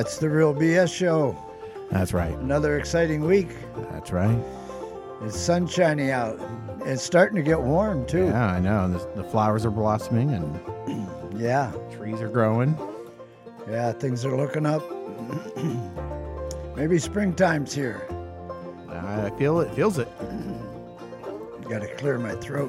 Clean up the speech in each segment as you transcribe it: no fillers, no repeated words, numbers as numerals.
It's the Real BS Show. That's right. Another exciting week. That's right. It's sunshiny out. It's starting to get warm, too. Yeah, I know. The flowers are blossoming and Yeah. trees are growing. Yeah, things are looking up. Maybe springtime's here. I feel it. Feels it. Got to clear my throat.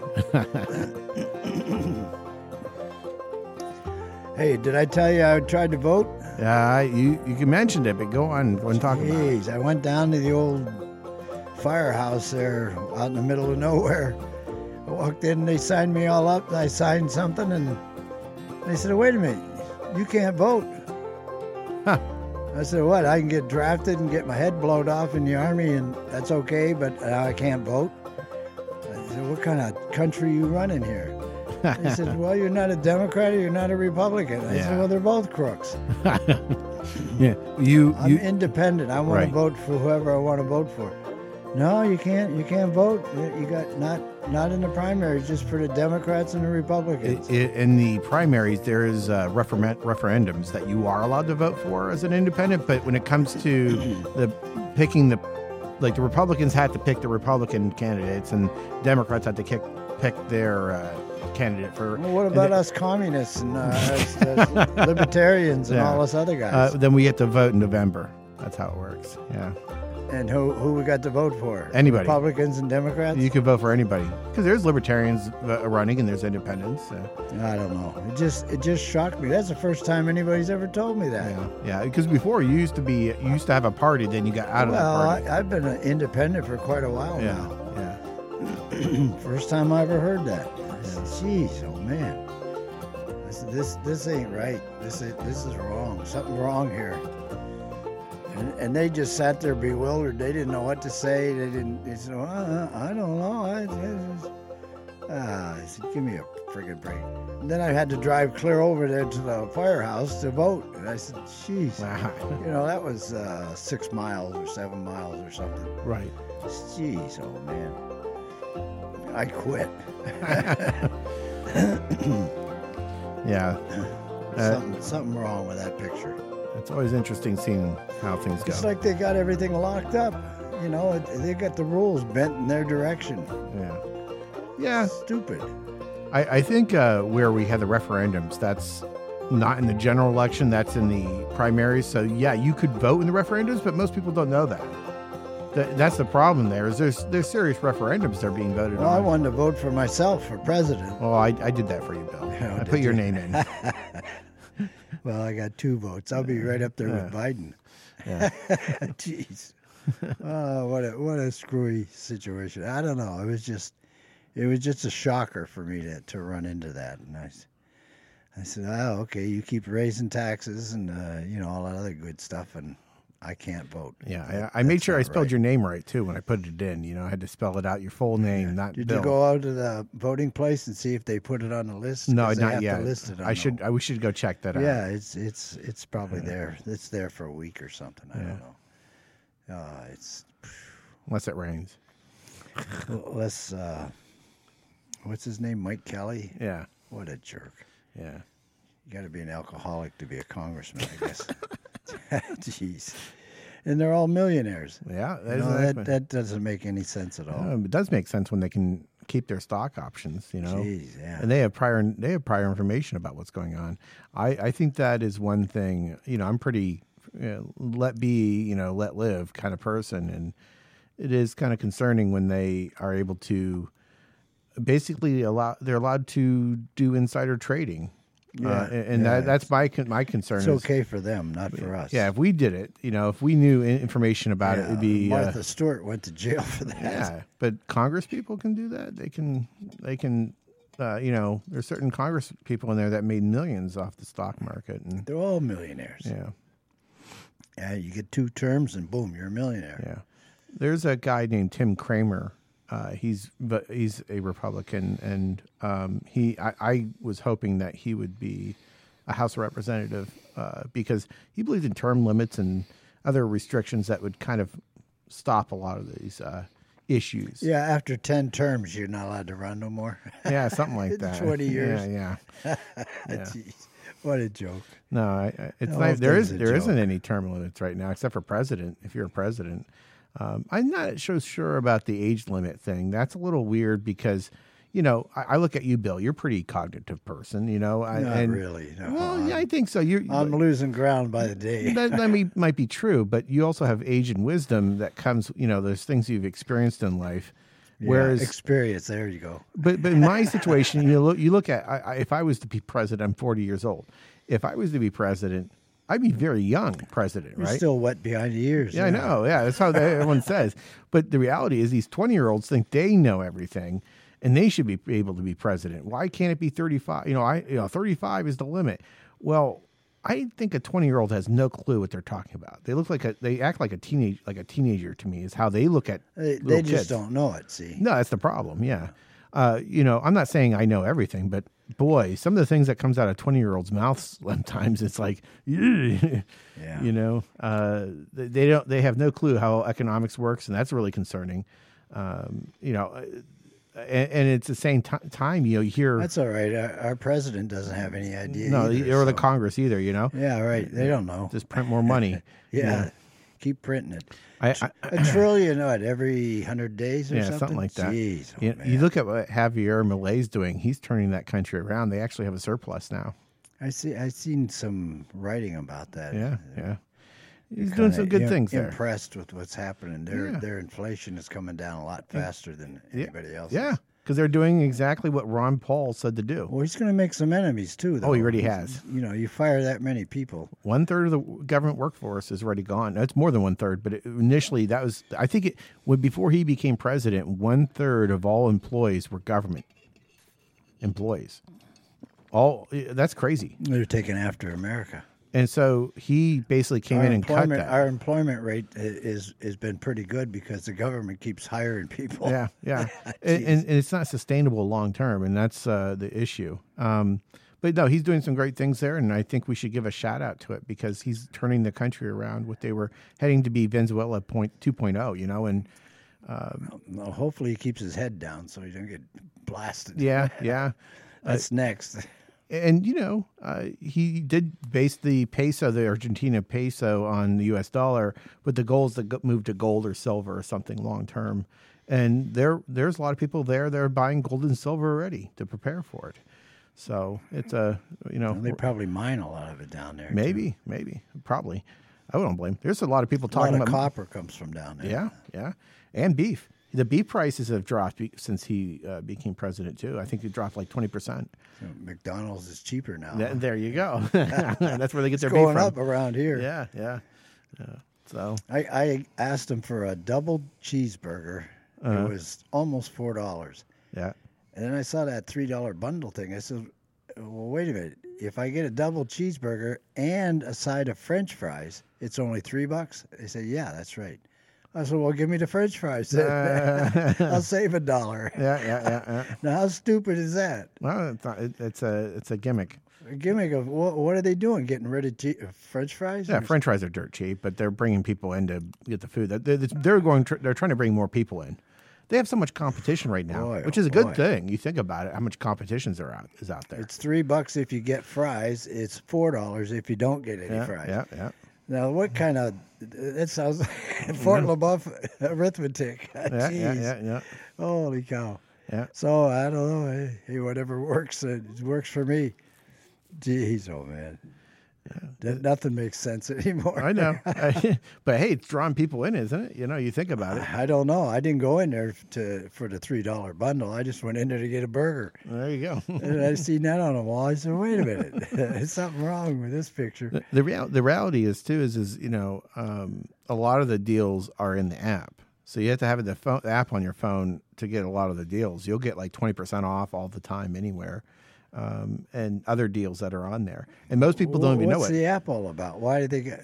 Hey, did I tell you I tried to vote? You mentioned it, but go on and talk about it. Jeez, I went down to the old firehouse there out in the middle of nowhere. I walked in and they signed me all up. I signed something and they said, wait a minute, you can't vote. Huh. I said, what? I can get drafted and get my head blown off in the army and that's okay, but I can't vote? I said, what kind of country you running here? They said, well, you're not a Democrat or you're not a Republican. I said, well, they're both crooks. Yeah, I'm independent. I want Right. to vote for whoever I want to vote for. No, you can't. You can't vote. You got not in the primaries, just for the Democrats and the Republicans. In the primaries, there is referendums that you are allowed to vote for as an independent. But when it comes to the Republicans had to pick the Republican candidates, and Democrats had to pick their candidate for. Well, what about us communists and us libertarians and all us other guys? Then we get to vote in November. That's how it works. Yeah. And who we got to vote for? Anybody. Republicans and Democrats? You can vote for anybody because there's libertarians running and there's independents. I don't know. It just shocked me. That's the first time anybody's ever told me that. Yeah. Because before you used to have a party, then you got out of that party. I've been an independent for quite a while now. Yeah. First time I ever heard that. I said, "Jeez, oh man, I said, this ain't right. This is wrong. Something wrong here." And they just sat there bewildered. They didn't know what to say. They said, well, I don't know. I said, give me a friggin' break. And then I had to drive clear over there to the firehouse to vote. And I said, jeez. Wow. That was 6 miles or 7 miles or something. Right. Jeez, oh man. I quit. Yeah. Something wrong with that picture. It's always interesting seeing how things go. It's like they got everything locked up. They got the rules bent in their direction. Yeah. Stupid. I think where we had the referendums, that's not in the general election, that's in the primaries. So, yeah, you could vote in the referendums, but most people don't know that. That's the problem there, is there's serious referendums that are being voted on. I wanted to vote for myself for president. Well, I did that for you, Bill. I put your name in. Well, I got 2 votes. I'll be right up there with Biden. Yeah. Jeez. Oh, what a screwy situation. I don't know. It was just a shocker for me to run into that. And I said, oh, okay, you keep raising taxes and all that other good stuff, and I can't vote. Yeah, I made sure I spelled your name right too when I put it in. I had to spell it out, your full name, not Did Bill. you go out to the voting place and see if they put it on the list? No, they not have yet. To list it on We should go check that out. Yeah, it's probably there. It's there for a week or something. I don't know. Unless it rains. Let's. What's his name? Mike Kelly. Yeah. What a jerk. Yeah. You got to be an alcoholic to be a congressman, I guess. Jeez. And they're all millionaires. Yeah, that doesn't make any sense at all. It does make sense when they can keep their stock options, Jeez, yeah. And they have prior information about what's going on. I think that is one thing. I'm pretty let be, let live kind of person, and it is kind of concerning when they are able to basically they're allowed to do insider trading. That's my concern. It's okay for them, not for us. Yeah, if we did it, if we knew information about it, it'd be Martha Stewart went to jail for that. Yeah, but Congress people can do that. They can. There's certain Congress people in there that made millions off the stock market, and they're all millionaires. Yeah. Yeah, you get 2 terms, and boom, you're a millionaire. Yeah. There's a guy named Tim Kramer. He's a Republican, and I was hoping that he would be a House representative because he believes in term limits and other restrictions that would kind of stop a lot of these issues. Yeah, after 10 terms, you're not allowed to run no more. Yeah, something like that. 20 years. Yeah. Jeez. What a joke. No, it's The not. whole There thing's is a there isn't joke. any term limits right now, except for president. If you're a president, I'm not so sure about the age limit thing. That's a little weird because, I look at you, Bill. You're a pretty cognitive person. Not really. No, Well, yeah, I think so. I'm losing ground by the day. that might be true, but you also have age and wisdom that comes. There's things you've experienced in life. Whereas experience, there you go. But in my situation, you look at if I was to be president, I'm 40 years old. If I was to be president, I'd be very young president, You're right? still wet behind the ears. Yeah, I know. Yeah, that's how everyone says. But the reality is, these 20-year-olds think they know everything, and they should be able to be president. Why can't it be 35? 35 is the limit. Well, I think a 20-year-old has no clue what they're talking about. They act like a teenager to me. Is how they look at They little just kids. don't know it. See. No, that's the problem. Yeah. I'm not saying I know everything, but boy, some of the things that comes out of 20-year-olds' mouths sometimes it's like, Yeah. they have no clue how economics works, and that's really concerning. And it's the same time, you hear That's all right. Our president doesn't have any idea. no, either, or the so- Congress either. Yeah, right. They don't know. Just print more money. Yeah. Keep printing it. I, A trillion, what, every 100 days or yeah, something? something like that. Jeez, oh, you man. look at what Javier Milei's doing. He's turning that country around. They actually have a surplus now. I seen some writing about that. Yeah. He's doing some good things there. Impressed with what's happening. Their inflation is coming down a lot faster than anybody else. Yeah, because they're doing exactly what Ron Paul said to do. Well, he's going to make some enemies too. Though. Oh, he already has. You fire that many people. 1/3 of the government workforce is already gone. It's more than 1/3, but initially that was. I think before he became president, 1/3 of all employees were government employees. That's crazy. They're taking after America. And so he basically came in and cut that. Our employment rate has been pretty good because the government keeps hiring people. Yeah. and it's not sustainable long term, and that's the issue. But no, he's doing some great things there, and I think we should give a shout out to it because he's turning the country around. What they were heading to be Venezuela 2.0, and Well, hopefully he keeps his head down so he don't get blasted. yeah. That's next. And he did base the Argentina peso on the U.S. dollar, but the goal is to move to gold or silver or something long term. And there's a lot of people there that are buying gold and silver already to prepare for it. So it's They probably mine a lot of it down there. maybe, probably. I don't blame. There's a lot of people A lot talking of about copper comes from down there. Yeah, and beef. The beef prices have dropped since he became president too. I think it dropped like 20%. So McDonald's is cheaper now. There you go. That's where they get their beef Going from. up around here. Yeah. So I asked him for a double cheeseburger. It was almost $4. yeah, And then I saw that $3 bundle thing. I said, well, wait a minute. If I get a double cheeseburger and a side of French fries, it's only $3? They said, yeah, that's right. I said, well, give me the French fries. I'll save $1. yeah. Now, how stupid is that? Well, it's a gimmick. A gimmick of what are they doing? Getting rid of French fries? Yeah, French fries are dirt cheap, but they're bringing people in to get the food. They're trying to bring more people in. They have so much competition right now, Boy, which is oh a good boy. thing. You think about it, how much competition is out there. It's $3 if you get fries. It's $4 if you don't get any fries. Yeah. Now, what kind of that sounds like Fort LaBeouf arithmetic? Jeez. Yeah. Holy cow! Yeah. So I don't know. Hey, whatever works, it works for me. Jeez, oh man, nothing makes sense anymore. I know, but hey, it's drawing people in, isn't it? You think about it. I don't know. I didn't go in there for the $3 bundle. I just went in there to get a burger. There you go. And I seen that on the wall. I said, "Wait a minute, there's something wrong with this picture." The reality is too is a lot of the deals are in the app, so you have to have the app on your phone to get a lot of the deals. You'll get like 20% off all the time anywhere, and other deals that are on there. And most people don't even know What's it. the app all about? Why did they get?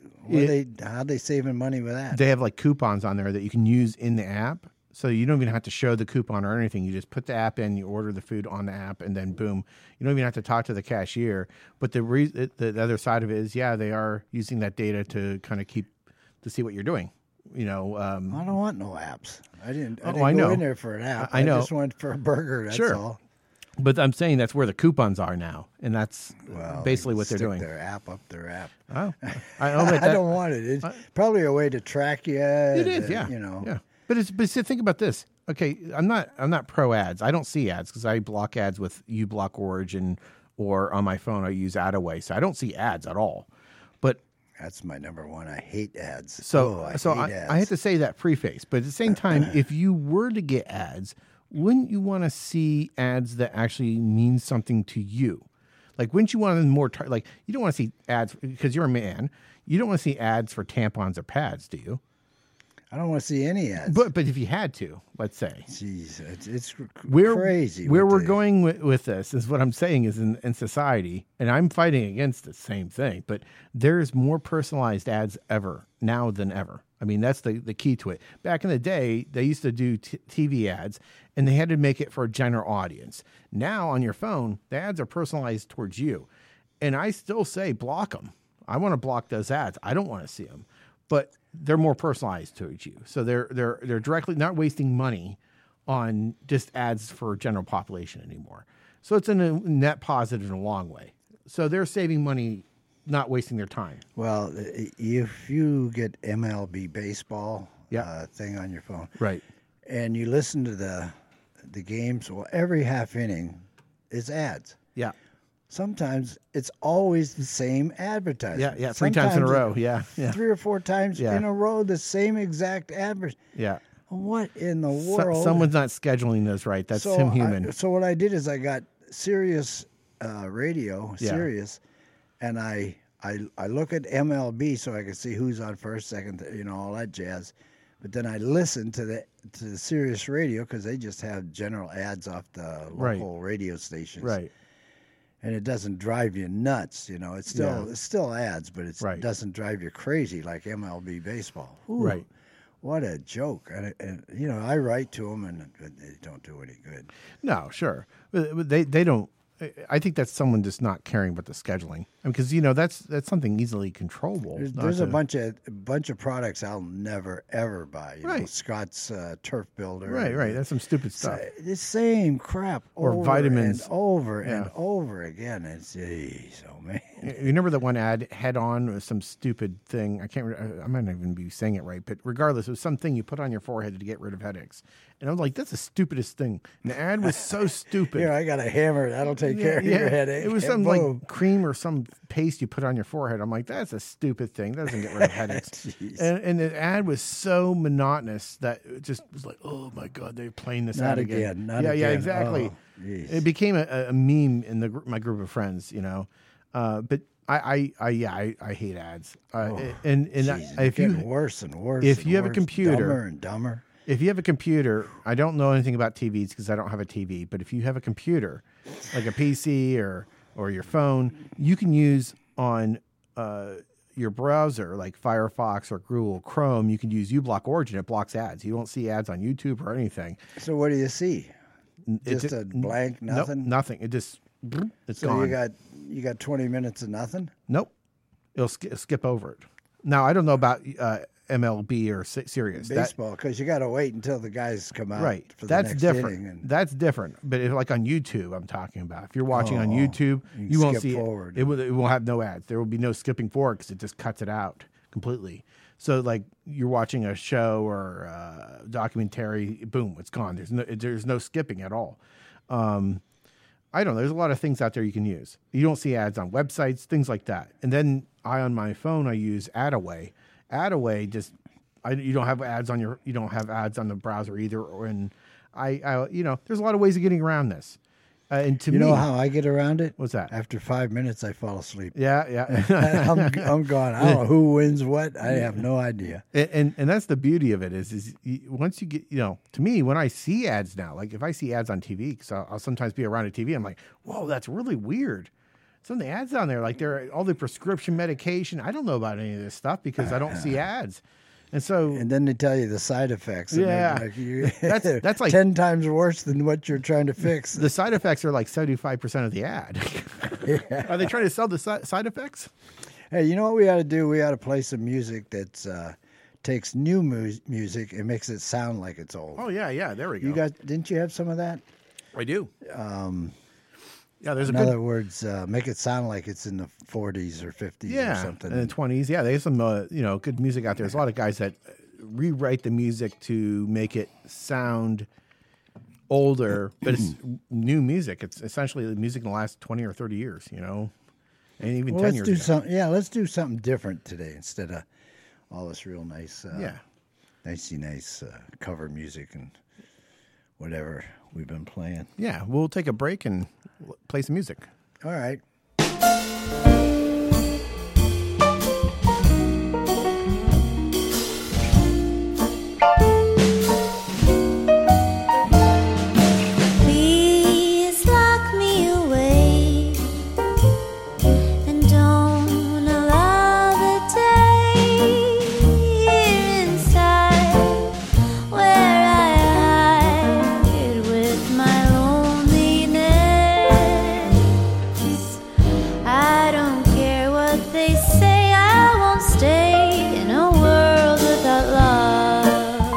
How are they saving money with that? They have like coupons on there that you can use in the app. So you don't even have to show the coupon or anything. You just put the app in, you order the food on the app, and then boom. You don't even have to talk to the cashier. But the other side of it is, they are using that data to kind of to see what you're doing. I don't want no apps. I didn't I go know. in there for an app. I know. just went for a burger. That's Sure. all. But I'm saying that's where the coupons are now, and that's basically what they're stick doing. Their app up their app. Oh, I don't want it. It's probably a way to track you. It is, yeah. You know. Yeah. But see, think about this. Okay, I'm not pro ads. I don't see ads because I block ads with uBlock Origin, or on my phone I use Adaway, so I don't see ads at all. But that's my number one. I hate ads. So I hate ads. I have to say that preface. But at the same time, if you were to get ads, wouldn't you want to see ads that actually mean something to you? Like, wouldn't you want them more? Like, you don't want to see ads because you're a man. You don't want to see ads for tampons or pads, do you? I don't want to see any ads. But if you had to, let's say. Jeez, it's crazy. Where we're going with this is what I'm saying is in society, and I'm fighting against the same thing, but there's more personalized ads now than ever. I mean, that's the key to it. Back in the day, they used to do TV ads, and they had to make it for a general audience. Now on your phone, the ads are personalized towards you. And I still say block them. I want to block those ads. I don't want to see them. But they're more personalized towards you. So they're directly not wasting money on just ads for general population anymore. So it's a net positive in a long way. So they're saving money, not wasting their time. Well, if you get MLB baseball thing on your phone, right, and you listen to the games, well, every half inning is ads. Yeah. Sometimes it's always the same advertisement. Yeah. 3 times in a row. Yeah. 3 or 4 times in a row, the same exact advertisement. Yeah. What in the world? Someone's not scheduling those right. That's human. So what I did is I got Sirius radio, Sirius, and I look at MLB so I can see who's on first, second, all that jazz. But then I listen to the Sirius radio because they just have general ads off the local radio stations. Right. And it doesn't drive you nuts, It's still ads, but it doesn't drive you crazy like MLB baseball. Ooh, right. What a joke! And I write to them, and they don't do any good. No, sure, but they don't. I think that's someone just not caring about the scheduling, because that's something easily controllable. There's a bunch of products I'll never ever buy. Right. Scott's Turf Builder. Right. That's some stupid stuff. The same crap or over vitamins and over and over again. It's oh man. You remember the one ad head on was some stupid thing? I can't. I might not even be saying it right, but regardless, it was something you put on your forehead to get rid of headaches. And I was like, that's the stupidest thing. And the ad was so stupid. Here, I got a hammer. That'll take care of your headache. It was some like cream or some paste you put on your forehead. I'm like, that's a stupid thing. That doesn't get rid of headaches. and the ad was so monotonous that it just was like, oh my God, they're playing this ad again. Not again. Yeah, exactly. Oh, it became a meme in my group of friends, But I hate ads. If you worse and worse. If you have a computer, dumber and dumber. If you have a computer, I don't know anything about TVs because I don't have a TV. But if you have a computer, like a PC or your phone, you can use on your browser, like Firefox or Google Chrome. You can use uBlock Origin. It blocks ads. You won't see ads on YouTube or anything. So what do you see? Just a blank nothing. Nope, nothing. It's so gone. You got 20 minutes of nothing. Nope, it'll skip over it. Now I don't know about MLB or Sirius baseball because you got to wait until the guys come out. Right, for that's the next different. Inning That's different. But like on YouTube, I'm talking about. If you're watching on YouTube, you won't see forward. It will have no ads. There will be no skipping forward because it just cuts it out completely. So like you're watching a show or a documentary, boom, it's gone. There's no skipping at all. I don't know. There's a lot of things out there you can use. You don't see ads on websites, things like that. And then on my phone, I use Adaway. Adaway you don't have ads on the browser either. And there's a lot of ways of getting around this. And to me, know how I get around it? What's that? After 5 minutes, I fall asleep. Yeah. I'm gone. I don't know who wins what. I have no idea. And that's the beauty of it is once you get, to me, when I see ads now, like if I see ads on TV, because I'll sometimes be around a TV, I'm like, whoa, that's really weird. Some of the ads on there, like they're all the prescription medication. I don't know about any of this stuff because I don't see ads. And then they tell you the side effects. Yeah, that's like 10 times worse than what you're trying to fix. The side effects are like 75% of the ad. Yeah. Are they trying to sell the side effects? Hey, you know what we ought to do? We ought to play some music that takes new music and makes it sound like it's old. Oh yeah, there we go. Didn't you have some of that? I do. Yeah, there's In a good. other words, make it sound like it's in the 40s or 50s or Yeah, something. in the 20s. Yeah, there's some good music out there. There's a lot of guys that rewrite the music to make it sound older, but it's new music. It's essentially the music in the last 20 or 30 years, and even 10 years ago. Let's do something different today instead of all this real nice, nice cover music and whatever we've been playing. Yeah, we'll take a break and play some music. All right. Please lock me away and don't allow the day inside where I hide with my loneliness. I don't care what they say, I won't stay in a world without love.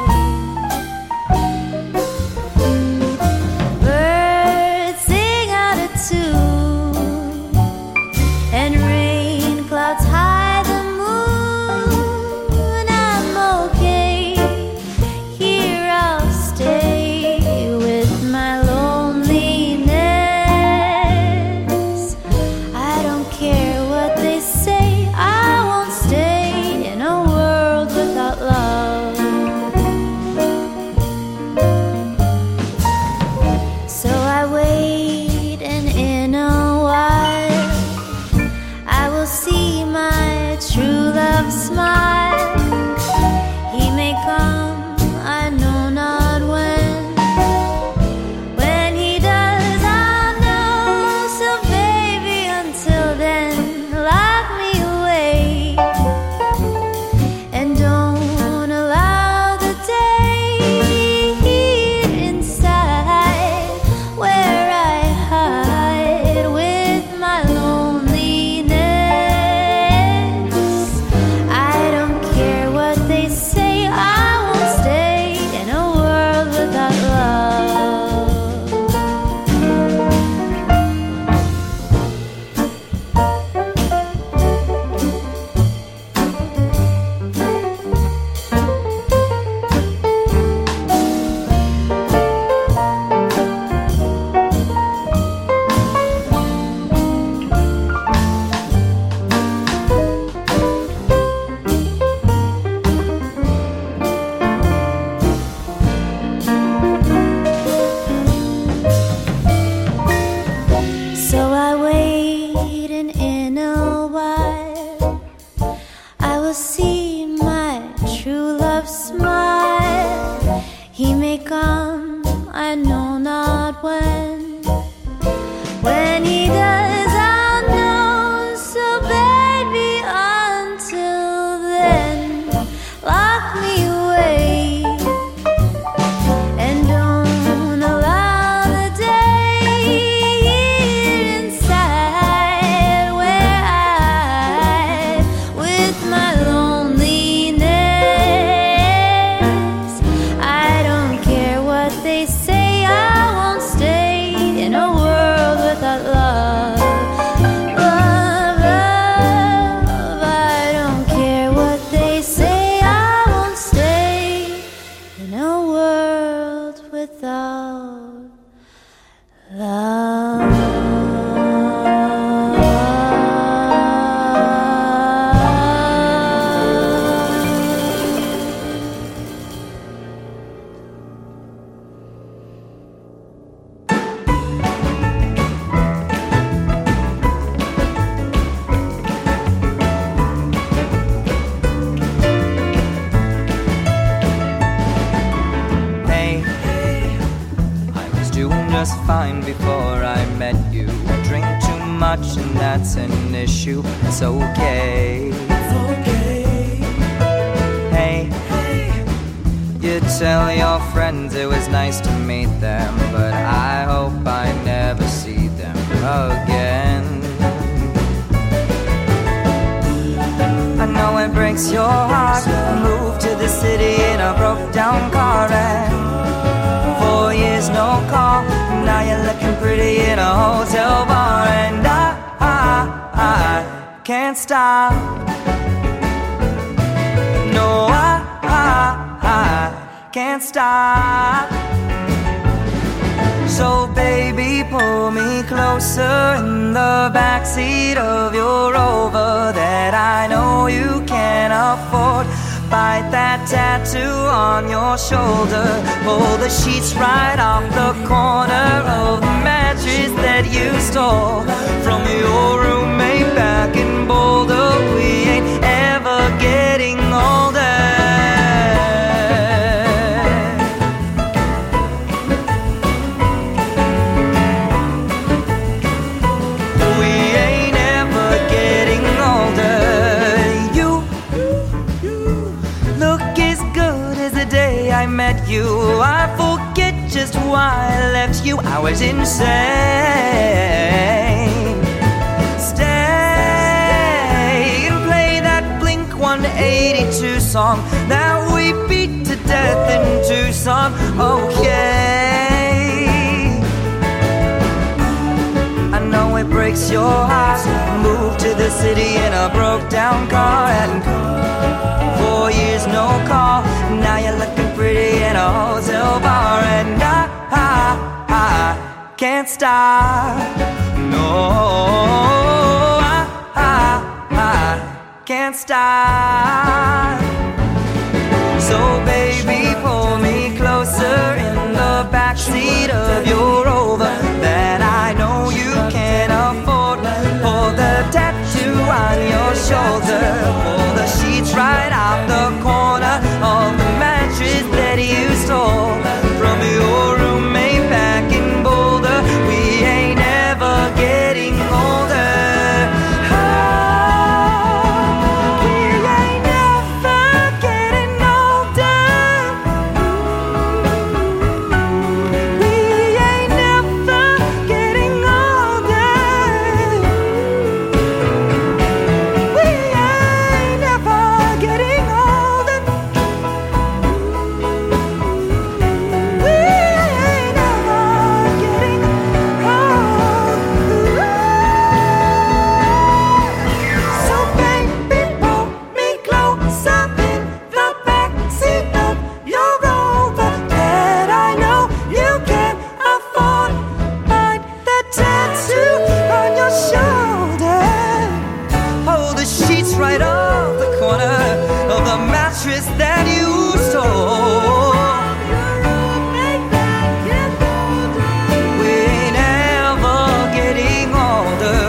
Birds sing out of tune and rain clouds hide the moon. I'm okay, here I'll stay with my loneliness. I don't care what they say, I won't stay in a world without love. So I wait, and in a while I will see my true love smile. He may come, I know not when. When he does, I'll know. So baby, until then, lock me away and don't allow the day here inside where I hide with my loneliness. I don't care what they say, I won't stay in a world without love. So I wait, and in a while I will see my true love smile. He may come, I know not when. When he does, I'll know. So baby, until then, lock me away and don't allow the day inside where I with my loneliness. I don't care what they say, I won't stay in a world without love. Love, love, I don't care what they say, I won't stay in a world without love. Hey, I was doing just fine before I met you. I drink too much and that's an issue. It's okay. Hey, you tell your friends it was nice to meet them, but I hope I never see them again. I know it breaks your heart. Moved to the city in a broke down car and 4 years no call. Now you're looking pretty in a hotel bar. can't stop. No, I can't stop. So baby, pull me closer in the backseat of your Rover that I know you can afford. Bite that tattoo on your shoulder. Pull the sheets right off the corner of the mattress that you stole from your roommate back in Boulder. We ain't ever getting older. We ain't ever getting older. You look as good as the day I met you. I forget just why I left you. I was insane. Stay and play that Blink 182 song that we beat to death in Tucson. Okay, I know it breaks your heart. Moved to the city in a broke down car and 4 years no call. Now you're looking pretty in a hotel bar, and I can't stop. No, I can't stop. So baby, pull me closer in the backseat of your Rover that I know you can afford. Pull the tattoo on your shoulder. Pull the sheets right off the corner of the mattress that you stole from your roommate back in Boulder. We ain't ever getting older. We ain't ever getting older. We ain't ever getting older. We ain't ever getting older. We ain't ever getting older. So baby, pull me closer in the backseat of your Rover that I know you can afford. Bite the tattoo on your shoulder. Hold the sheets right off the corner of the mattress that you stole. We ain't ever getting older.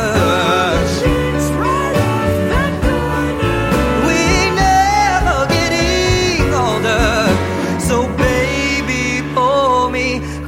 We ain't never getting older. So baby, pull me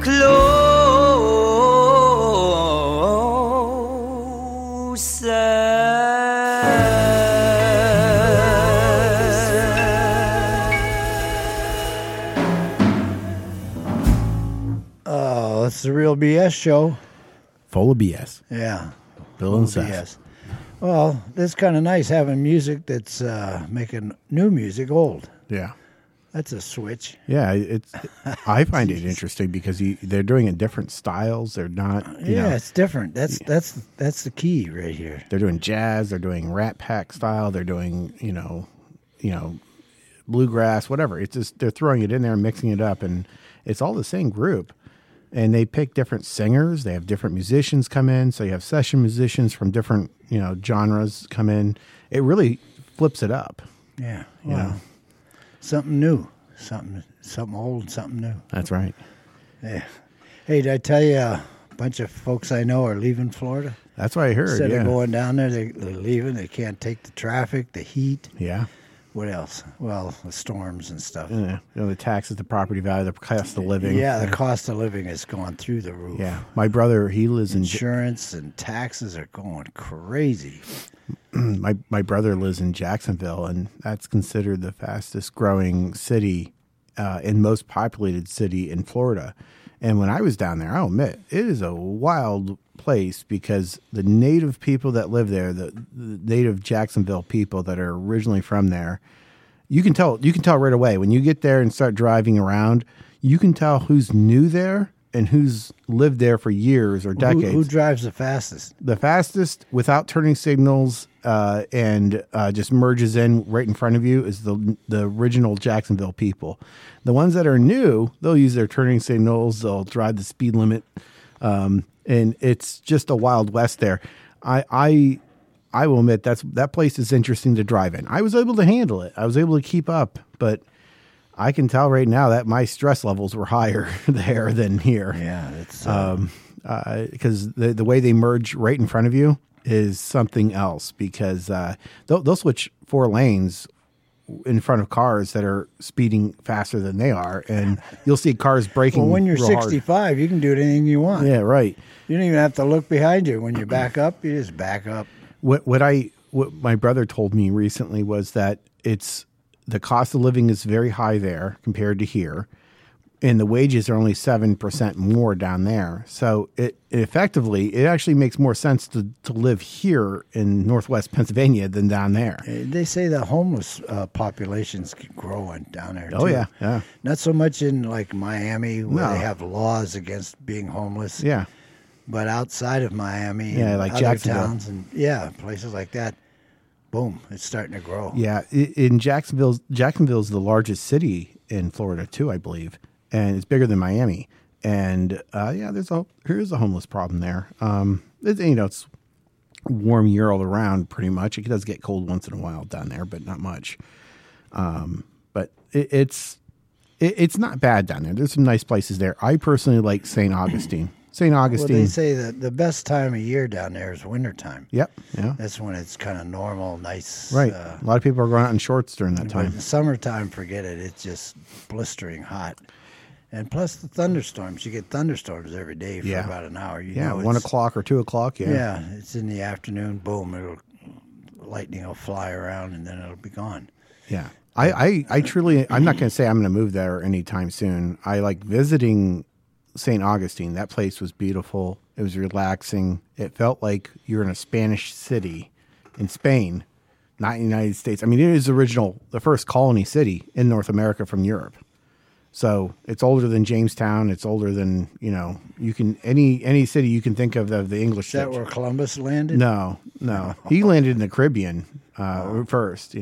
Oh, it's the Real BS show. Full of BS. Yeah. Bill and Full of Seth. BS. Well, it's kind of nice having music that's making new music old. Yeah. That's a switch. Yeah, I find it interesting because they're doing it in different styles. They're not, you know, It's different. That's the key right here. they're doing jazz. They're doing Rat Pack style. They're doing, you know, bluegrass, whatever. It's just they're throwing it in there and mixing it up, and it's all the same group. And they pick different singers. They have different musicians come in. So you have session musicians from different, genres come in. It really flips it up. Yeah. You know. Something new. Something old, something new. That's right. Yeah. Hey, did I tell you a bunch of folks I know are leaving Florida? That's what I heard. Instead yeah. of going down there, they're leaving. They can't take the traffic, the heat. Yeah. What else? Well, the storms and stuff. Yeah. The taxes, the property value, the cost of living. Yeah, the cost of living has gone through the roof. Yeah. My brother, he lives in Insurance and taxes are going crazy. my brother lives in Jacksonville, and that's considered the fastest growing city and most populated city in Florida. And when I was down there, I'll admit, it is a wild place because the native people that live there, the native Jacksonville people that are originally from there, you can tell right away when you get there and start driving around, you can tell who's new there and who's lived there for years or decades. Who drives the fastest? The fastest without turning signals and just merges in right in front of you is the original Jacksonville people. The ones that are new, they'll use their turning signals. They'll drive the speed limit. And it's just a Wild West there. I will admit that place is interesting to drive in. I was able to handle it. I was able to keep up, but I can tell right now that my stress levels were higher there than here. Yeah, it's because the way they merge right in front of you is something else. Because they'll switch 4 lanes in front of cars that are speeding faster than they are, and you'll see cars braking. well, when you're real 65, hard. you can do anything you want. Yeah, right. You don't even have to look behind you. When you back up, you just back up. What my brother told me recently was that the cost of living is very high there compared to here, and the wages are only 7% more down there. So it actually makes more sense to live here in Northwest Pennsylvania than down there. They say the homeless population's growing down there, too. Oh, yeah. Not so much in, like, Miami, where No. they have laws against being homeless. Yeah. But outside of Miami Yeah, and like other Jacksonville. towns and, places like that, boom, it's starting to grow. Yeah. In Jacksonville's the largest city in Florida, too, I believe. And it's bigger than Miami. And, here's a homeless problem there. It's warm year all around pretty much. It does get cold once in a while down there, but not much. But it's not bad down there. There's some nice places there. I personally like St. Augustine. St. Augustine. Well, they say that the best time of year down there is wintertime. Yep. Yeah. That's when it's kind of normal, nice. Right. A lot of people are going out in shorts during that But time. in summertime, forget it. It's just blistering hot. And plus the thunderstorms. You get thunderstorms every day for Yeah. about an hour. You Yeah. know 1 it's- o'clock or 2 o'clock. Yeah. Yeah, it's in the afternoon. Boom, lightning will fly around and then it'll be gone. Yeah. I truly, I'm not going to say I'm going to move there anytime soon. I like visiting St. Augustine. That place was beautiful. It was relaxing. It felt like you're in a Spanish city in Spain, not in the United States. I mean, it is the first colony city in North America from Europe. So it's older than Jamestown. It's older than, you can, any city you can think of the English. Is that where Columbus landed? No. He landed in the Caribbean first,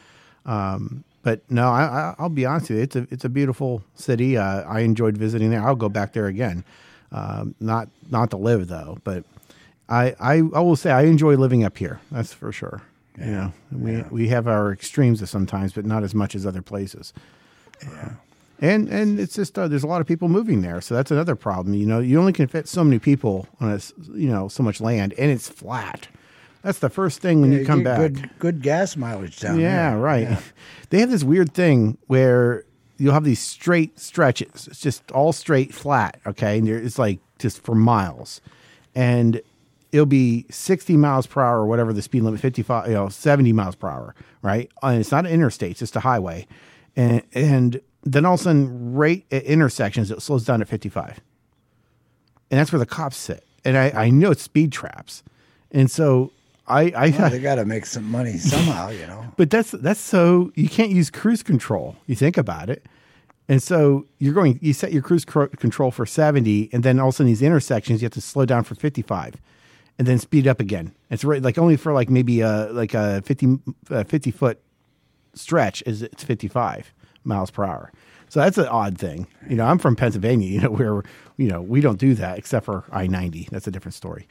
But no, I'll be honest with you. It's a beautiful city. I enjoyed visiting there. I'll go back there again. Not to live though, but I will say I enjoy living up here. That's for sure. Yeah. We have our extremes sometimes, but not as much as other places. Yeah. And it's just there's a lot of people moving there, so that's another problem. You only can fit so many people on so much land, and it's flat. That's the first thing when you come back. Good gas mileage down there. Yeah, right. Yeah. They have this weird thing where you'll have these straight stretches. It's just all straight, flat. Okay, and it's like just for miles, and it'll be 60 miles per hour or whatever the speed limit, 55, 70 miles per hour, right? And it's not an interstate; it's just a highway, and then all of a sudden, right at intersections, it slows down to 55. And that's where the cops sit. And I know it's speed traps. And so Well, they got to make some money somehow, But that's so, you can't use cruise control. You think about it. And so you set your cruise control for 70, and then all of a sudden these intersections, you have to slow down for 55 and then speed up again. It's right, like only for like maybe a 50 foot stretch it's 55 miles per hour. So that's an odd thing. I'm from Pennsylvania, where, we don't do that except for I-90. That's a different story.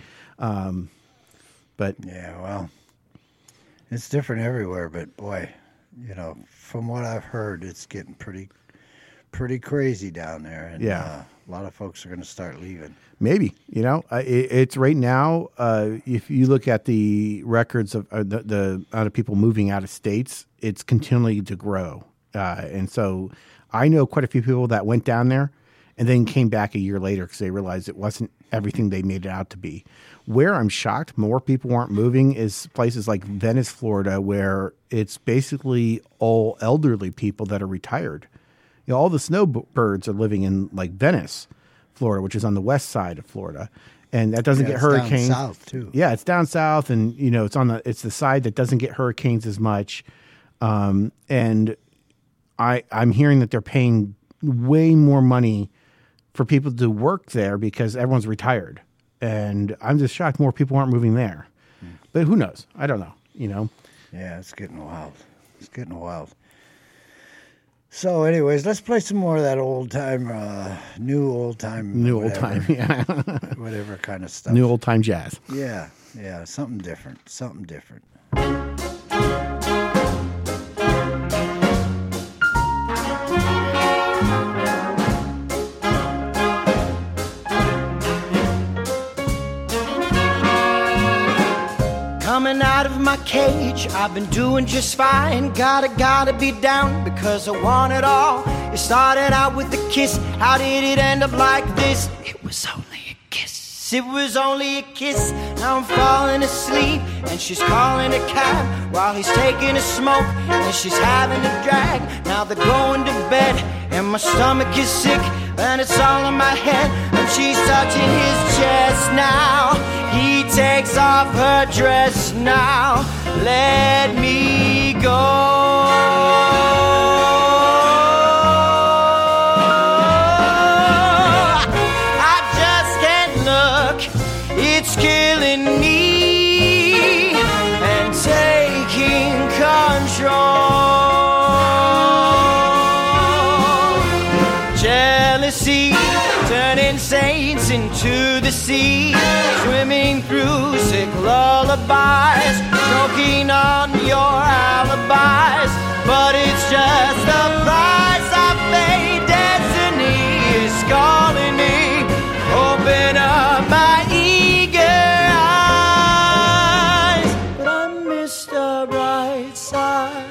But yeah, well, it's different everywhere, but boy, from what I've heard, it's getting pretty crazy down there. And Yeah. a lot of folks are going to start leaving. maybe, it's right now. If you look at the records of the amount of people moving out of states, it's continually to grow. And so I know quite a few people that went down there and then came back a year later because they realized it wasn't everything they made it out to be. Where I'm shocked more people aren't moving is places like Venice, Florida, where it's basically all elderly people that are retired. All the snowbirds are living in like Venice, Florida, which is on the west side of Florida. And that doesn't get it's hurricanes. down south too. Yeah, it's down south, and it's the side that doesn't get hurricanes as much. And I'm hearing that they're paying way more money for people to work there because everyone's retired. And I'm just shocked more people aren't moving there. But who knows? I don't know, you know? Yeah, it's getting wild. It's getting wild. So, anyways, let's play some more of that new old time, Yeah. whatever kind of stuff. New old time jazz. Yeah, something different. Coming out of my cage, I've been doing just fine. Gotta be down because I want it all. It started out with a kiss. How did it end up like this? It was only a kiss. It was only a kiss. Now I'm falling asleep and she's calling a cab while he's taking a smoke and she's having a drag. Now they're going to bed and my stomach is sick and it's all in my head and she's touching his chest now. He takes off her dress now. Let me go. I just can't look. It's killing me and taking control. Jealousy turning saints into the sea, swimming through sick lullabies, choking on your alibis. But it's just the price I pay. Destiny is calling me. Open up my eager eyes. But I miss the bright side.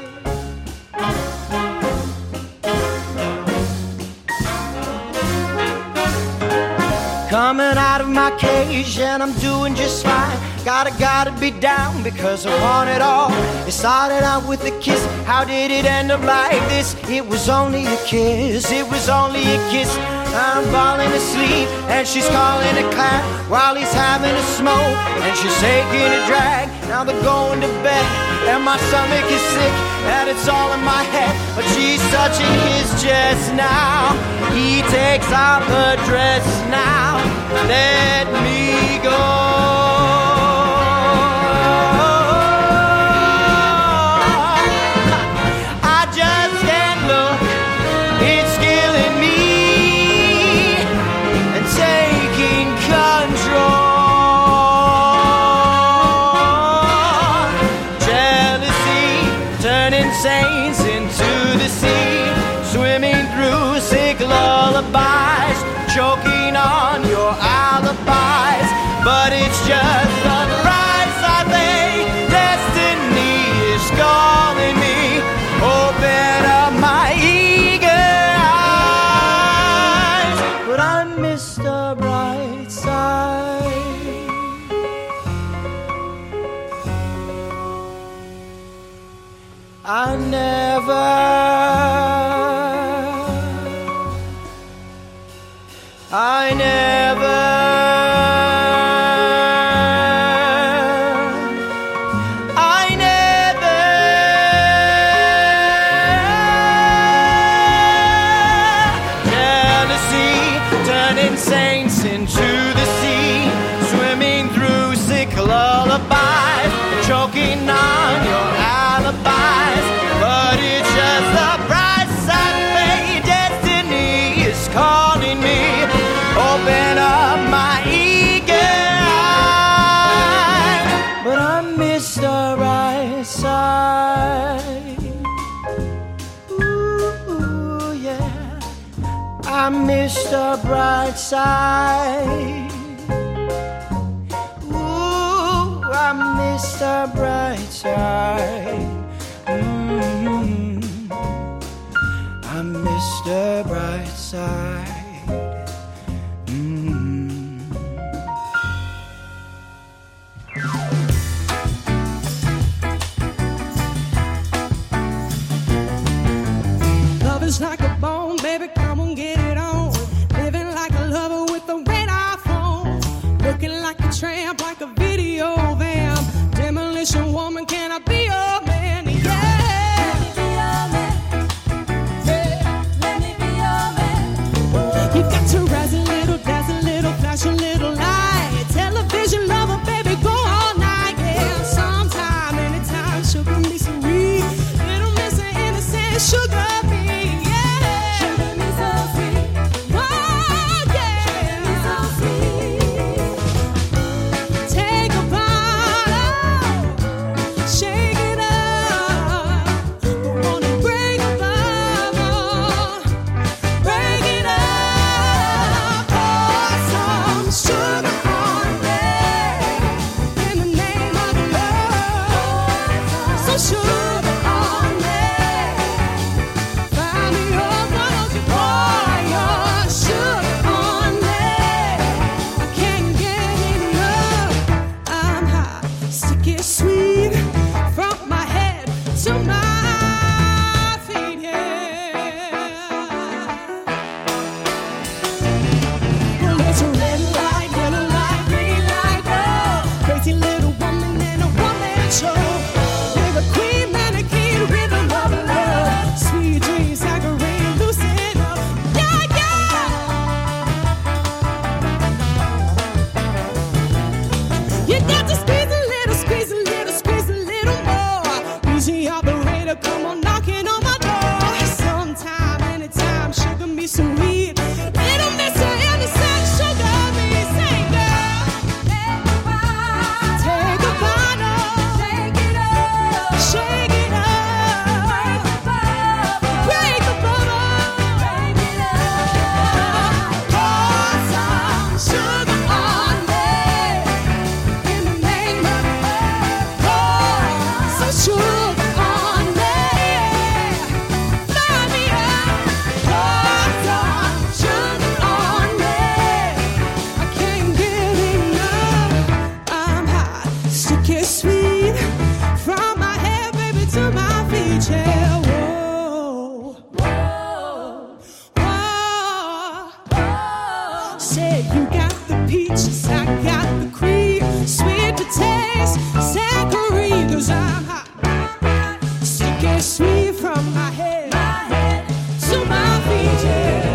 Coming out of my cage and I'm doing just fine. Gotta be down because I want it all. It started out with a kiss. How did it end up like this? It was only a kiss. It was only a kiss. I'm falling asleep and she's calling a cab while he's having a smoke and she's taking a drag. Now they're going to bed and my stomach is sick and it's all in my head. But she's touching his chest now. He takes off her dress now. Let me go. I just can't look. It's killing me and taking control. Jealousy turning saints into the sea, swimming through sick lullabies, choking on your alibis. But it's just the price I pay. Destiny is calling me. Open up my eager eyes. But I miss the bright side. I turning saints into the sea, swimming through sick lullabies, choking on your alibis. But it's just the price I pay. Destiny is calling me. Open up my eager eyes. But I miss the right side. Ooh, yeah. I miss the bright side. Ooh, I miss the bright side. I miss the bright side. Love is like a bone, baby, come on, get it on. Living like a lover with a radar phone. Looking like a tramp, like a video van. Demolition woman, can I be your man? Yeah. Let me be your man. Let me be your man. You got said, you got the peaches, I got the cream, sweet to taste, saccharine, 'cause I'm hot. Sick and sweet from my head to my feet, yeah.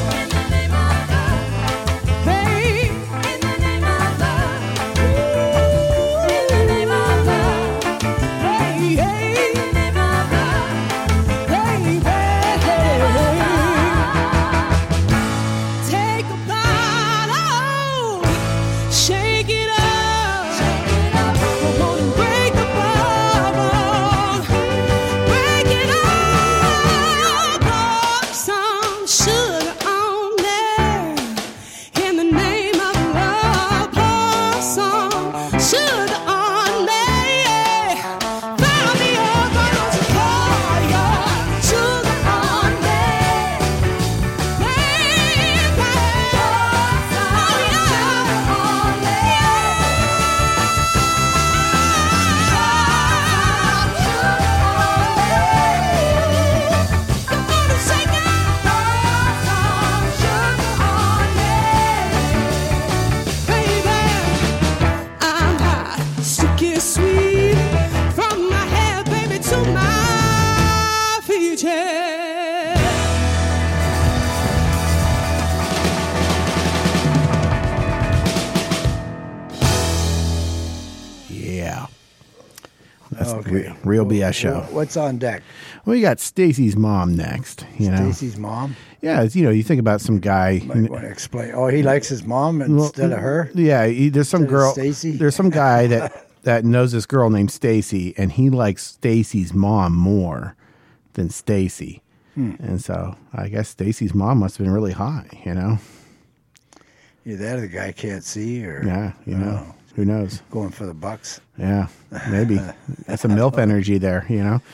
Real BS show. What's on deck? We got Stacy's mom next. You know, Stacy's mom. Yeah, you know, you think about some guy. Might want to explain. Oh, he likes his mom instead of her. Yeah, there's some girl. Stacy. There's some guy that knows this girl named Stacy, and he likes Stacy's mom more than Stacy. And so I guess Stacy's mom must have been really hot. You know. Either that or the guy can't see, or yeah, you know. Who knows? Going for the bucks. Yeah, maybe. That's a MILF energy there, you know?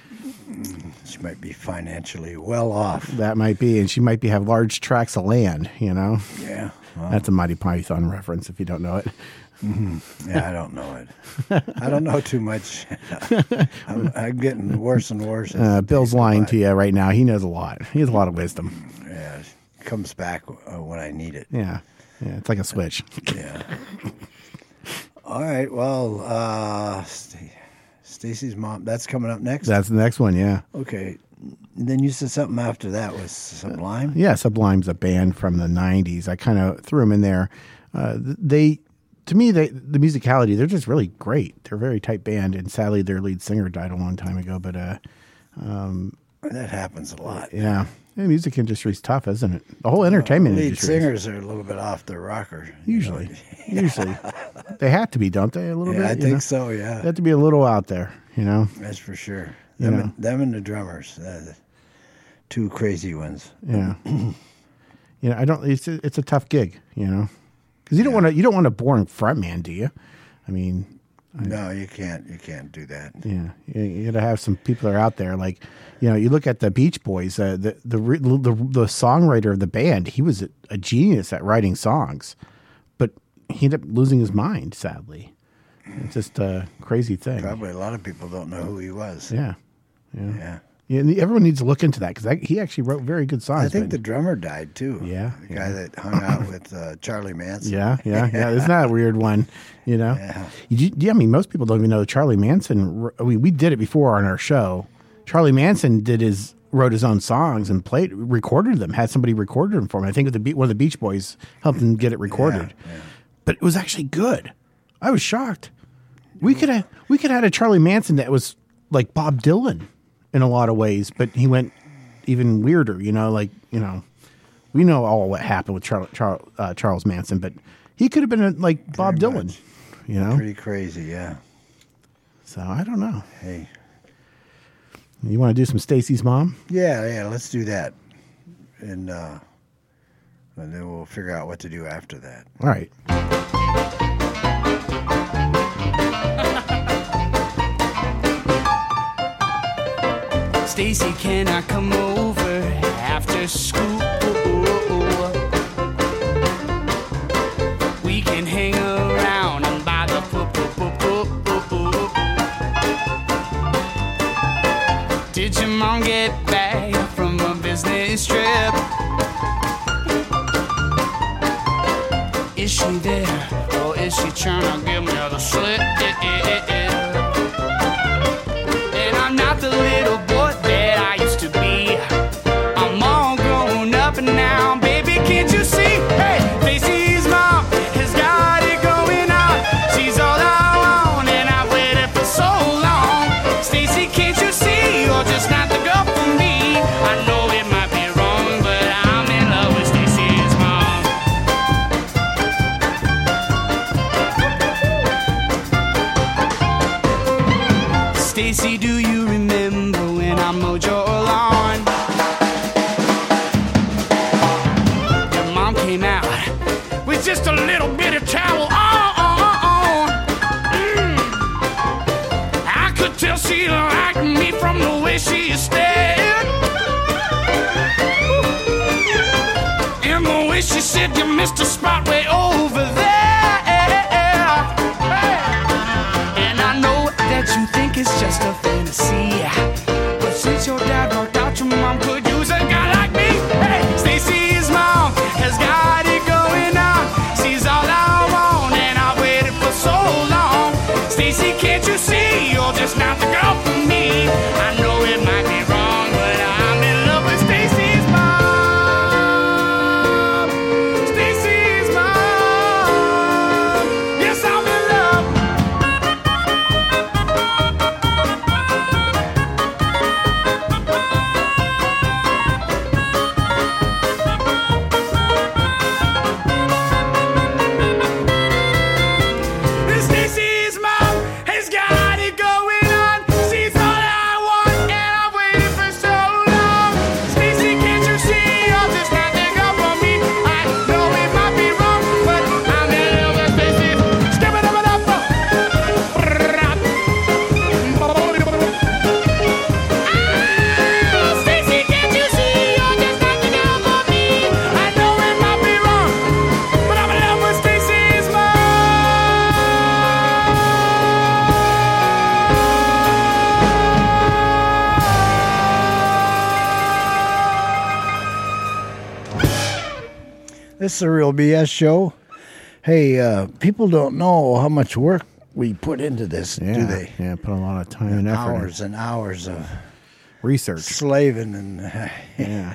She might be financially well off. That might be, and she might have large tracts of land, you know? Yeah. Well. That's a Monty Python reference if you don't know it. Mm-hmm. Yeah, I don't know it. I don't know too much. I'm getting worse and worse. Bill's lying to you right now. He knows a lot. He has a lot of wisdom. Yeah, it comes back when I need it. Yeah, it's like a switch. Yeah. All right. Well, Stacy's mom. That's coming up next. That's the next one. Yeah. Okay. And then you said something after that was Sublime. Yeah, Sublime's a band from the '90s. I kind of threw them in there. To me, the musicality, they're just really great. They're a very tight band, and sadly, their lead singer died a long time ago. But that happens a lot. Yeah. The music industry's tough, isn't it? The whole entertainment lead industry. Lead singers are a little bit off their rocker. Usually. They have to be, don't they, a little bit? I think so, yeah. They have to be a little out there, you know? That's for sure. Them and the drummers, the two crazy ones. Yeah. I don't. It's a tough gig, you know? Because you don't want a boring frontman, do you? I mean... No, you can't. You can't do that. Yeah, you got to have some people that are out there. Like, you look at the Beach Boys. The songwriter of the band, he was a genius at writing songs, but he ended up losing his mind. Sadly, it's just a crazy thing. Probably a lot of people don't know who he was. Yeah. And everyone needs to look into that because he actually wrote very good songs. I think the drummer died too. Yeah, the guy that hung out with Charlie Manson. Yeah. Isn't that a weird one? You know. Yeah. I mean, most people don't even know Charlie Manson. I mean, we did it before on our show. Charlie Manson wrote his own songs and recorded them. Had somebody recorded them for him. I think one of the Beach Boys helped him get it recorded. Yeah. But it was actually good. I was shocked. We could have had a Charlie Manson that was like Bob Dylan. In a lot of ways, but he went even weirder, we know all what happened with Charles Manson, but he could have been like Bob Dylan, Pretty crazy, yeah. So I don't know. Hey. You want to do some Stacy's mom? Yeah, let's do that. And then we'll figure out what to do after that. All right. Stacy, can I come over after school? We can hang around and buy the Did your mom get back from a business trip? Is she there, or is she trying to give me the slip? And I'm not the little boy that I used to be. I'm all grown up now, baby, can't you see? Hey, Stacy's mom has got it going on. She's all I want, and I've waited for so long. Stacy, can't you see? You're just not the girl for me. I know it might be wrong, but I'm in love with Stacy's mom. Stacy, do you remember when I mowed your lawn? Your mom came out with just a little bit of towel on. I could tell she liked me from the way she stared, and the way she said you missed a spot way over there. And I know that you think it's just a fantasy, but since your dad worked out, your mom could use a guy like me. Hey, Stacy's mom has got it going on. She's all I want, and I waited for so long. Stacy, can't you see? You're just not the girl for me. I know it might be wrong, but I'm in love with Stacy's mom. Stacy's mom. Yes, I'm in love. Stacy's mom has got it going on. She's all I want, and I've waited for so long. Stacy, can't you see? You're just not the girl for me. I know it might be wrong, but I'm in love with Stacy. Step it up and up. Stacy, can't you see? You're just not the girl for me. I know it might be wrong, but I'm in love with Stacy's mom. This is a Real BS show. Hey, people don't know how much work we put into this, do they? Yeah, put a lot of time and effort. Hours and hours of Research. slaving and Yeah.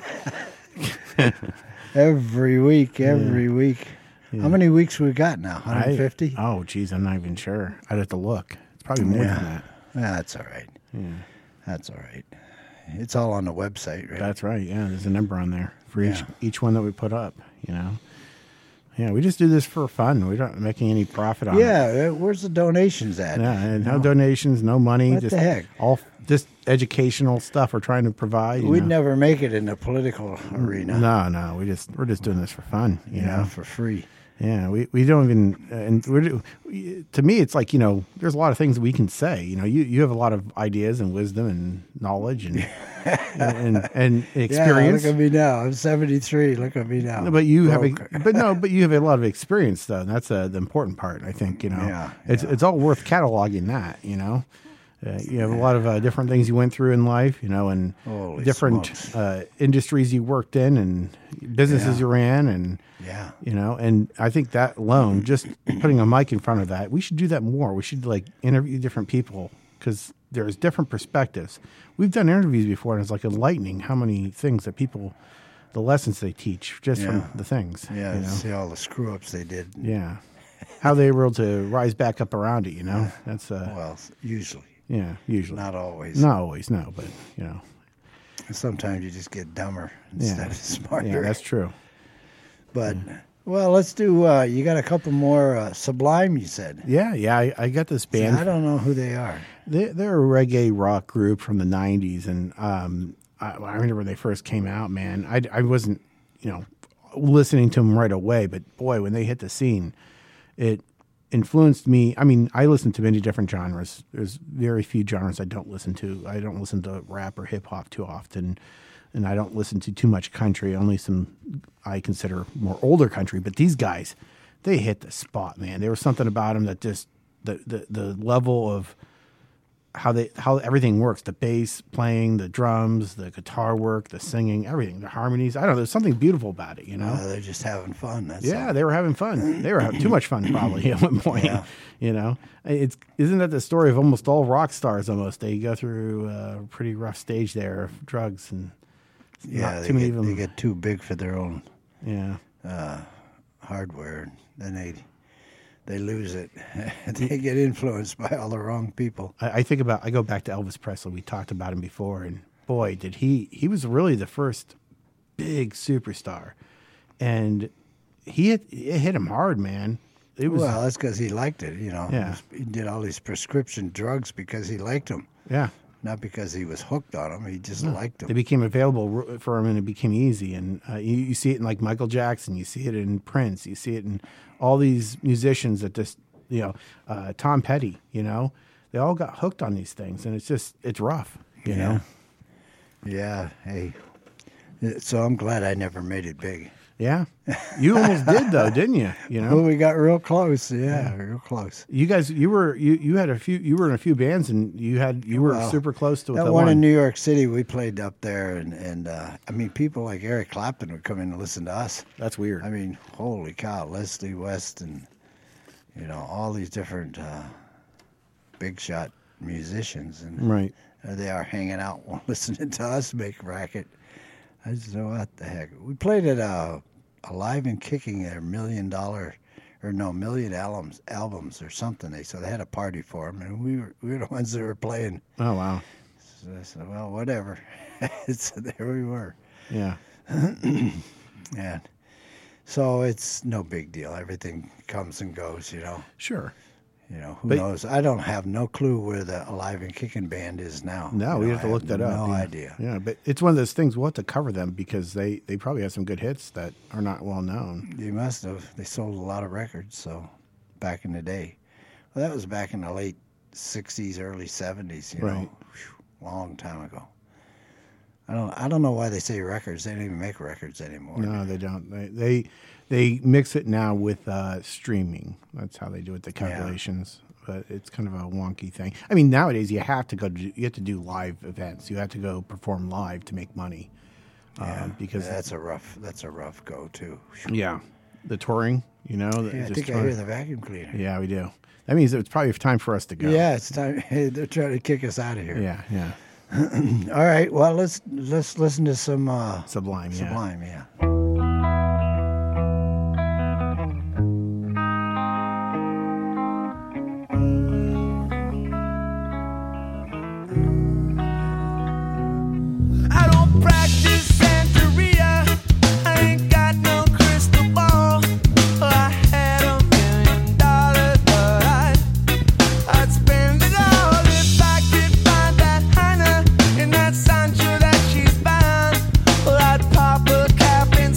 every week. How many weeks we got now? 150? Oh, geez, I'm not even sure. I'd have to look. It's probably more than that. That's all right. That's all right. It's all on the website, right? That's right. Yeah, there's a number on there for each one that we put up. You know. Yeah, we just do this for fun. We're not making any profit on it. Yeah, where's the donations at? Yeah, and no donations, no money. What just the heck? All just educational stuff we're trying to provide. you We'd know. never make it in the political arena. No, we're just doing this for fun. You know. For free. Yeah, we don't even, and to me, it's like, you know, there's a lot of things that we can say. You know, you have a lot of ideas and wisdom and knowledge and and experience. Yeah, look at me now. I'm 73. Look at me now. No, but you Broke. but you have a lot of experience though. And that's the important part. I think, you know, Yeah, it's all worth cataloging that. You know, you have a lot of different things you went through in life. You know, and Holy different smokes. industries you worked in and businesses you ran and. Yeah. You know, and I think that alone, just putting a mic in front of that, we should do that more. We should like interview different people because there's different perspectives. We've done interviews before, and it's like enlightening how many things that people, the lessons they teach just from the things. Yeah, you know? see all the screw ups they did. Yeah. How they were able to rise back up around it, you know? That's, Well, usually. yeah, usually. Not always. Not always, no, but, you know. Sometimes you just get dumber instead of smarter. Yeah, that's true. But, well, let's do, you got a couple more Sublime, you said. Yeah, I got this See, band. I don't know who they are. They're a reggae rock group from the 90s, and I remember when they first came out, man. I wasn't, you know, listening to them right away, but boy, when they hit the scene, it influenced me. I mean, I listen to many different genres. There's very few genres I don't listen to. I don't listen to rap or hip hop too often, and I don't listen to too much country, only some I consider more older country. But these guys, they hit the spot, man. There was something about them that just, the level of how everything works, the bass playing, the drums, the guitar work, the singing, everything, the harmonies. I don't know, there's something beautiful about it, you know. They're just having fun. That's Yeah, all. they were having fun. They were having too much fun probably at one point. Yeah. You know, isn't that the story of almost all rock stars? Almost they go through a pretty rough stage there of drugs and Yeah, not too many of them. they get too big for their own Yeah, hardware, and then they lose it. They get influenced by all the wrong people. I go back to Elvis Presley. We talked about him before, and boy, did he was really the first big superstar, and it hit him hard, man. It was Well, that's because he liked it, you know. Yeah. He did all these prescription drugs because he liked them, yeah. not because he was hooked on them. He just liked They them. became available for him, and it became easy. And you see it in like Michael Jackson, you see it in Prince, you see it in all these musicians that just, you know, Tom Petty, you know, they all got hooked on these things, and it's rough, you know. Yeah, hey. So I'm glad I never made it big. Yeah, you almost did though, didn't you? You know, Well, we got real close. Yeah, real close. you guys, you were in a few bands, and you were Well, super close to That the one in New York City, we played up there, and I mean, people like Eric Clapton would come in and listen to us. That's weird. I mean, holy cow, Leslie West and, you know, all these different big shot musicians. And Right. they are hanging out listening to us make racket. I just know what the heck. We played at Alive and Kicking, their $1 million albums or something. So they had a party for them, and we were the ones that were playing. Oh wow. So I said, well, whatever. So there we were. Yeah. Yeah. So it's no big deal. Everything comes and goes, you know. Sure. You know, who But- knows? I don't have no clue where the Alive and Kicking band is now. No, You we know, have to I look that up. No yeah. idea. Yeah, but it's one of those things we'll have to cover them because they probably have some good hits that are not well known. You must have. They sold a lot of records, so back in the day. Well, that was back in the late 60s, early 70s, you know. Right. Whew, long time ago. I don't know why they say records. They don't even make records anymore. No, they don't. They mix it now with streaming. That's how they do it. The calculations, but it's kind of a wonky thing. I mean, nowadays you have to do live events. You have to go perform live to make money. Because That's a rough go too. yeah, the touring. You know. Yeah, I just think I touring. hear the vacuum cleaner. Yeah, we do. That means it's probably time for us to go. Yeah, it's time. Hey, they're trying to kick us out of here. Yeah. Yeah. All right. Well, let's listen to some Sublime. Yeah. Sublime. Yeah. I don't practice Santeria. I ain't got no crystal ball. I had $1 million, but I'd spend it all if I could find that Heiner in that Sancho that she's bound. Well, I'd pop a cap and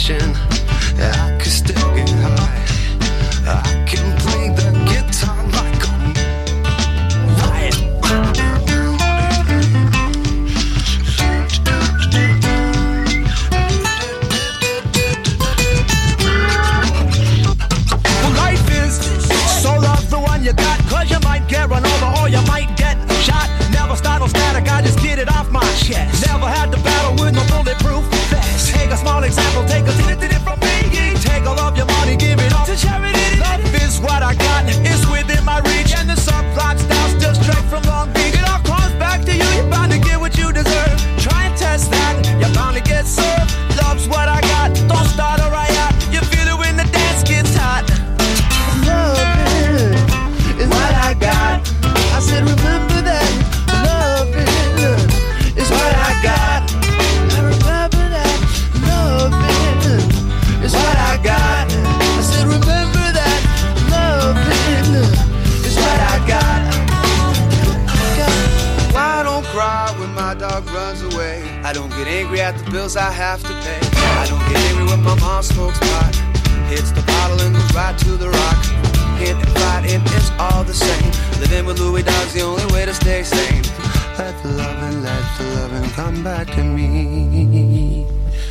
passion. I can still get high. I can play the guitar like a riot. Well, life is so love the one you got, 'cause you might get run over or you might get shot. Never start no static, I just get it off my chest. Never had to battle with no bulletproof vest. Take a small example, take a did it from me. Take all of your money, give it all to charity. Love is what I got, it's within my reach. And the subplot style's still straight from Long Beach. It all comes back to you, you're bound to get what you deserve. Try and test that, you're bound to get served. Love's what I got, don't start a riot. You feel it when the dance gets hot. Loving is what I got. I said remember that. Loving is what I got. I remember that. Loving is what I got. I said remember that. Loving is what I got. I don't cry when my dog runs away. I don't get angry at the bills I have to pay. I don't get angry when my mom smokes pot. Hits the bottle and goes right to the rock. Hit and fight, it is all the same. Living with Louis Dog's the only way to stay sane. Let the loving come back to me.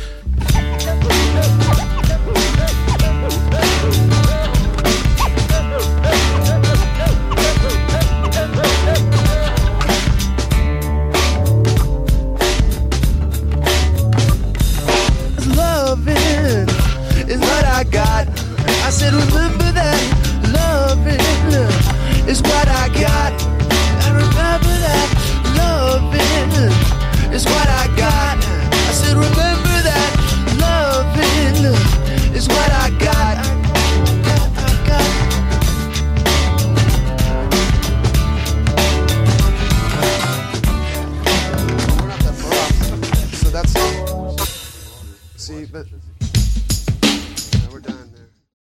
Loving is what I got. I said remember that. Loving is what I got. I remember that. Loving is what I got. I said remember